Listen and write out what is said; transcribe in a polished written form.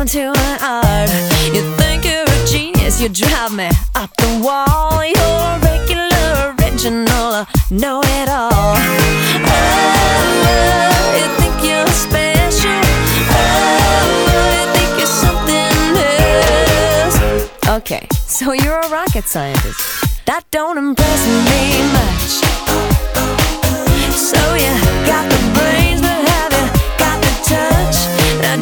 down to an art. You think you're a genius, you drive me up the wall. You're a regular, original, know-it-all. Oh, you think you're special. Oh, you think you're something else. Okay, so you're a rocket scientist. That don't impress